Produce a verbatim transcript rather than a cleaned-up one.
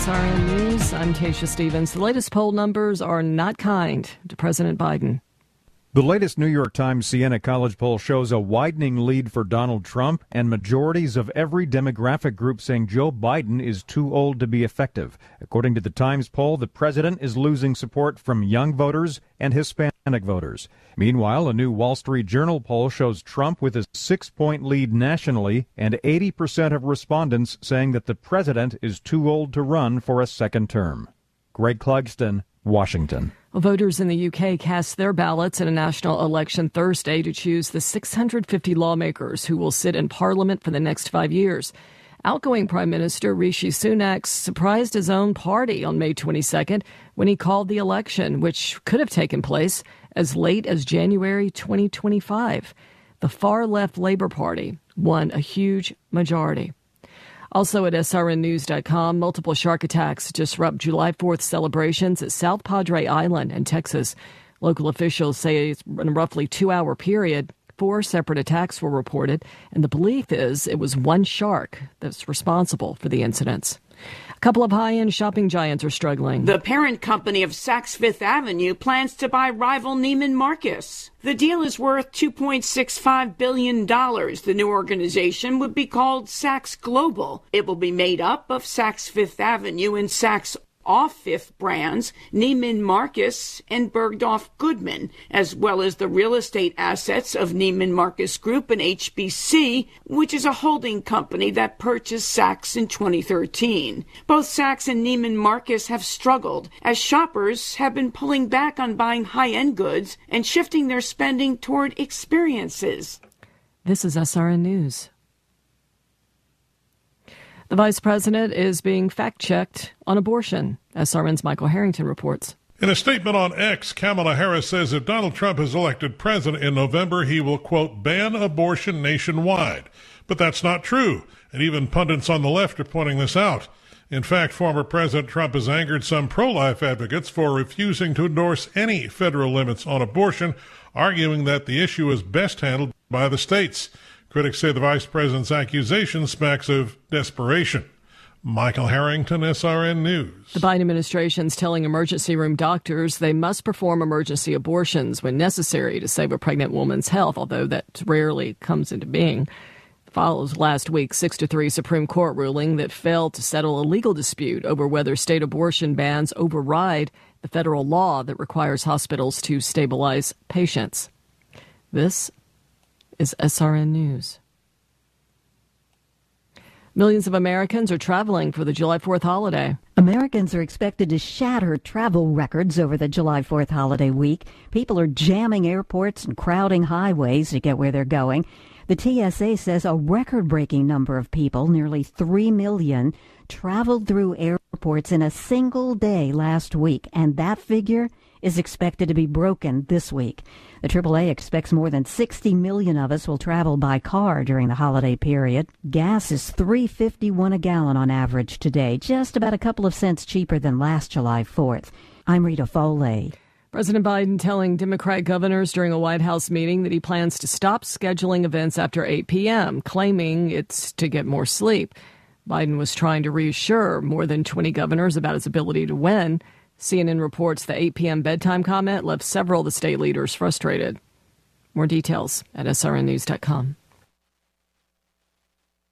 R N News. I'm Tasha Stevens. The latest poll numbers are not kind to President Biden. The latest New York Times Siena College poll shows a widening lead for Donald Trump and majorities of every demographic group saying Joe Biden is too old to be effective. According to the Times poll, the president is losing support from young voters and Hispanic voters. Meanwhile, a new Wall Street Journal poll shows Trump with a six-point lead nationally and eighty percent of respondents saying that the president is too old to run for a second term. Greg Clugston, Washington. Well, voters in the U K cast their ballots in a national election Thursday to choose the six hundred fifty lawmakers who will sit in Parliament for the next five years. Outgoing Prime Minister Rishi Sunak surprised his own party on May twenty-second when he called the election, which could have taken place as late as January twenty twenty-five. The far-left Labour Party won a huge majority. Also at S R N news dot com, multiple shark attacks disrupt July fourth celebrations at South Padre Island in Texas. Local officials say in a roughly two-hour period, four separate attacks were reported, and the belief is it was one shark that's responsible for the incidents. A couple of high-end shopping giants are struggling. The parent company of Saks Fifth Avenue plans to buy rival Neiman Marcus. The deal is worth two point six five billion dollars. The new organization would be called Saks Global. It will be made up of Saks Fifth Avenue and Saks Off-Fifth brands, Neiman Marcus and Bergdorf Goodman, as well as the real estate assets of Neiman Marcus Group and H B C, which is a holding company that purchased Saks in twenty thirteen. Both Saks and Neiman Marcus have struggled as shoppers have been pulling back on buying high-end goods and shifting their spending toward experiences. This is S R N News. The vice president is being fact-checked on abortion. S R N's Michael Harrington reports. In a statement on X, Kamala Harris says if Donald Trump is elected president in November, he will, quote, ban abortion nationwide. But that's not true, and even pundits on the left are pointing this out. In fact, former President Trump has angered some pro-life advocates for refusing to endorse any federal limits on abortion, arguing that the issue is best handled by the states. Critics say the vice president's accusation smacks of desperation. Michael Harrington, S R N News. The Biden administration is telling emergency room doctors they must perform emergency abortions when necessary to save a pregnant woman's health, although that rarely comes into being. It follows last week's six to three Supreme Court ruling that failed to settle a legal dispute over whether state abortion bans override the federal law that requires hospitals to stabilize patients. This is S R N News. Millions of Americans are traveling for the July fourth holiday. Americans are expected to shatter travel records over the July fourth holiday week. People are jamming airports and crowding highways to get where they're going. The T S A says a record-breaking number of people, nearly three million, traveled through airports in a single day last week, and that figure is expected to be broken this week. The triple A expects more than sixty million of us will travel by car during the holiday period. Gas is three dollars and fifty-one cents a gallon on average today, just about a couple of cents cheaper than last July fourth. I'm Rita Foley. President Biden telling Democrat governors during a White House meeting that he plans to stop scheduling events after eight p.m., claiming it's to get more sleep. Biden was trying to reassure more than twenty governors about his ability to win. C N N reports the eight p.m. bedtime comment left several of the state leaders frustrated. More details at S R N news dot com.